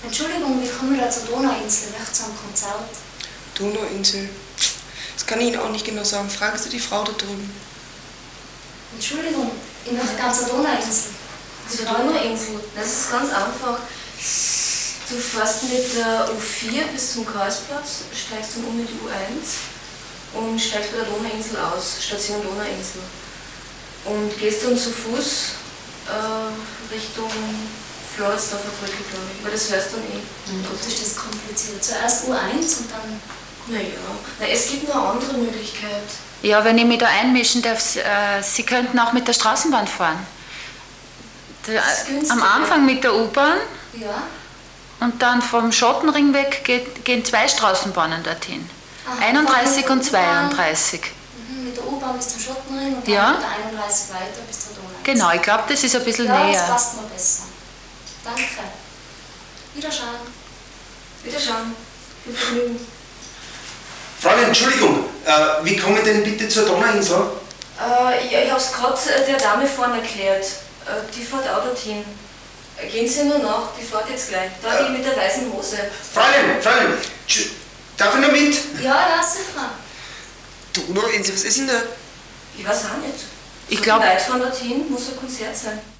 Entschuldigung, wie kommen wir da zur Donauinsel? Ich möchte zu einem Konzert. Donauinsel? Das kann ich Ihnen auch nicht genau sagen. Fragen Sie die Frau da drüben. Entschuldigung, ich möchte ganz zur Donauinsel. Zur Donauinsel? Das ist ganz einfach. Du fährst mit der U4 bis zum Karlsplatz, steigst dann um mit die U1 und steigst bei der Donauinsel aus, Station Donauinsel. Und gehst dann zu Fuß Richtung Floridsdorfer Brücke, glaube ich. Aber das hörst du eh. Gott, ist das kompliziert. Zuerst U1 und dann... Naja, es gibt noch eine andere Möglichkeit. Ja, wenn ich mich da einmischen darf, Sie könnten auch mit der Straßenbahn fahren. Am Anfang mit der U-Bahn. Ja. Und dann vom Schottenring weg gehen 2 Straßenbahnen dorthin. Aha, 31 und 32. Mit der U-Bahn bis zum Schottenring und dann ja. mit der 31 weiter bis zur Donauinsel. Genau, ich glaube, das ist ein bisschen näher. Ja, das passt mir besser. Danke. Wiederschauen. Wiederschauen. Viel Vergnügen. Fräulein, Entschuldigung, wie komme ich denn bitte zur Donauinsel? Ich habe es gerade der Dame vorne erklärt. Die fährt auch dorthin. Gehen Sie nur nach, die fährt jetzt gleich. Da die mit der weißen Hose. Fräulein, darf ich noch mit? Ja, sicher. Donauinsel, was ist denn da? Ich weiß auch nicht. Ich glaube, weit von dorthin muss ein Konzert sein.